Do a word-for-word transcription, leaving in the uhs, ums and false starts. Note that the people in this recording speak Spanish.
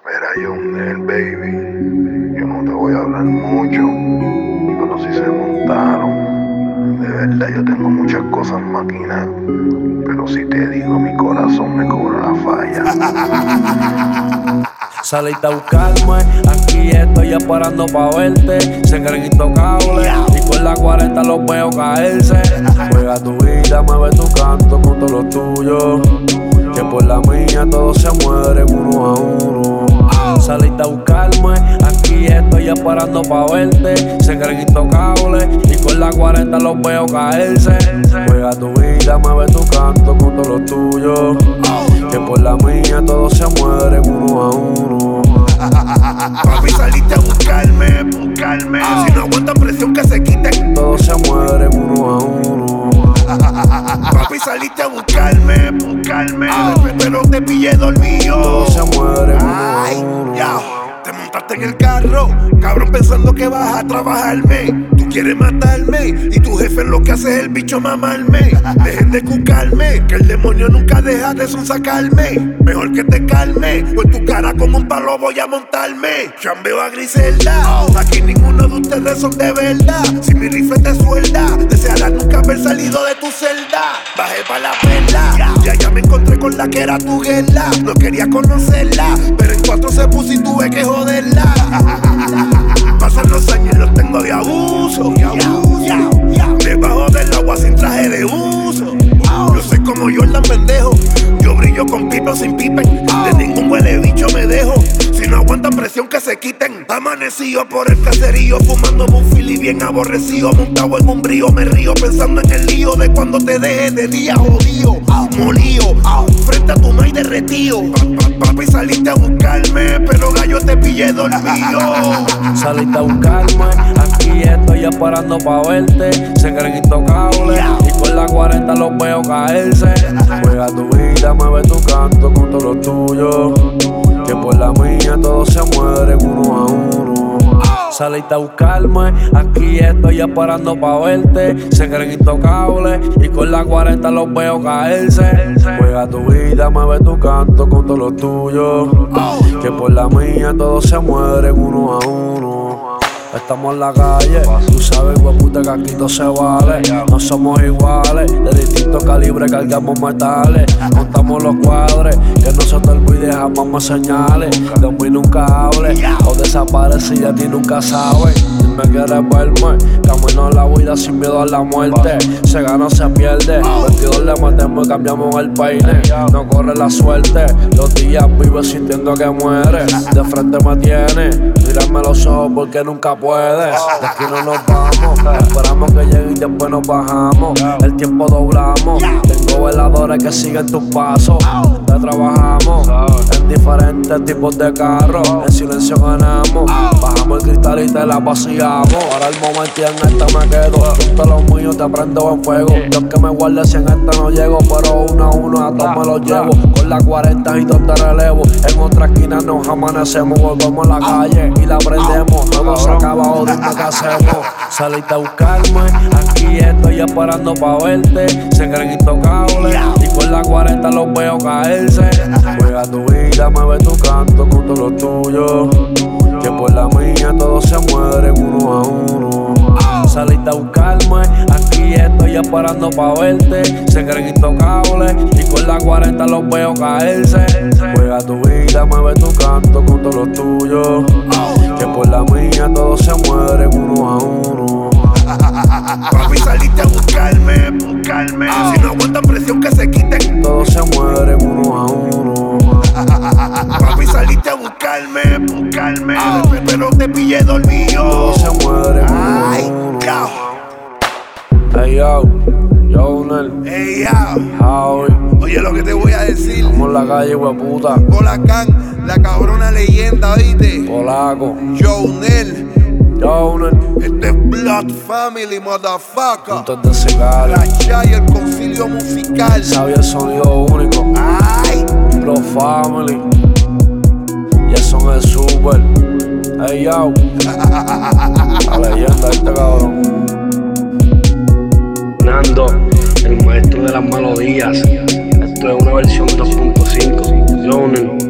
Mira, Yonel, baby, yo no te voy a hablar mucho, pero si se montaron. De verdad, yo tengo muchas cosas maquinadas, pero si te digo, mi corazón me cobra la falla. Saliste a buscarme, aquí estoy esperando pa' verte. Se creen intocables y con la cuarenta los veo caerse. Juega tu vida, mueve tu canto con todos los tuyos, que por la mía todos se mueren uno a uno. Saliste a buscarme, aquí estoy esperando pa' verte. Se creen intocables y con la cuarenta los veo caerse. Juega tu vida, mueve tu canto con todos los tuyos, que por la mía todos se mueren uno a uno. Papi, saliste a buscarme, buscarme. Si no aguantan presión que se quiten, todos se mueren uno a uno. Papi, saliste a buscarme, buscarme. Pero te pillé dormido. Todos se mueren uno a uno. Ya, te montaste en el carro, cabrón, pensando que vas a trabajarme. Tú quieres matarme y tu jefe lo que hace es el bicho mamarme. Dejen de cucarme, que el demonio nunca deja de sonsacarme. Mejor que te calme, pues tu cara como un palo voy a montarme. Chambeo a Griselda, aquí ninguno de ustedes son de verdad. Si mi rifle te suelda, desearás nunca haber salido de tu celda. Bajé pa' la perla, ya ya me encontré con la que era tu guerra. No quería conocerla, pero en cuatro se puso y tuve que joderla. Pasan los años y los tengo de abuso, de abuso. Debajo del agua sin traje de uso. Yo soy como Jordan, pendejo. Yo brillo con pipa o sin pipen. De ningún huele bicho me dejo. Si no aguantan presión que se quiten. Amanecido por el caserío, fumando bufil y bien aborrecido. Montado en un brío, me río pensando en el lío de cuando te deje de día jodido, molío, frente a tu maíz derretido. Papi, saliste a buscarme, pero gallo te pillé dormido. Saliste a buscarme, aquí estoy esperando pa' verte. Se creen intocables y con la cuarenta los veo caerse. Juega tu vida, mueve tu canto con todos los tuyos, que por la mía todos se mueren uno a uno. Saliste a buscarme, aquí estoy esperando pa' verte. Se creen intocables y con la cuarenta los veo caerse. Juega tu vida, mueve tu canto con todos los tuyos, que por la mía todos se mueren uno a uno. Estamos en la calle, tú sabes, hueputa, que aquí todo se vale. No somos iguales, de distintos calibres cargamos metales. Contamos los cuadres, que no se te olvide jamás me señales. De mí nunca hables, o desaparece y a ti nunca sabes. Si me quieres verme, camino en la vida sin miedo a la muerte. Se gana o se pierde, veintidós le metemos y cambiamos el peine. No corre la suerte, los días vives sintiendo que mueres. De frente me tienes, mírame a los ojos porque nunca puedes. De aquí no nos vamos, esperamos que llegue y después nos bajamos. El tiempo doblamos, tengo veladores que siguen tus pasos. Te trabajamos en diferentes tipos de carros, en silencio ganamos. Bajamos el cristal y te la vaciamos. Ahora el momento y en esta me quedo. Junto a los míos te prendo en fuego. Dios que me guarde si en esta no llego, pero uno a uno a todos me los llevo. Con la cuarenta y dos te relevo. En otra esquina nos amanecemos, volvemos a la calle y la prendemos. Todo se acaba, dime qué hacemos. Saliste a buscarme, aquí estoy esperando pa' verte. Se creen intocables y con la cuarenta los veo caerse. Juega tu vida, mueve tu canto con todos los tuyos, que por la mía todos se mueren uno a uno. Saliste a buscarme, aquí estoy esperando pa' verte. Se creen intocables y con la cuarenta los veo caerse. Juega tu vida, mueve tu canto con todos los tuyos, que por la mía todos se mueren uno a uno. Papi, saliste a buscarme, buscarme. Si no aguantan presión que se quiten, todos se mueren uno a uno. Papi, saliste a buscarme, buscarme. Pero te pillé dormido. Todos se mueren uno a uno. Hey yo, Yonel, Hey yo, Howie. oye lo que te voy a decir. Estamos en la calle, hueputa. Polacán, la cabrona leyenda, ¿viste? Polaco, Yonel, Yonel. este es Blood Family, motherfucker. Puntos de cigarro, La y el concilio musical. sabía el sonido único. Ay, Pro Family, y eso no es super. Hey yo, la leyenda de este cabrón. Nando, el maestro de las melodías. Esto es una versión dos punto cinco. Yonel.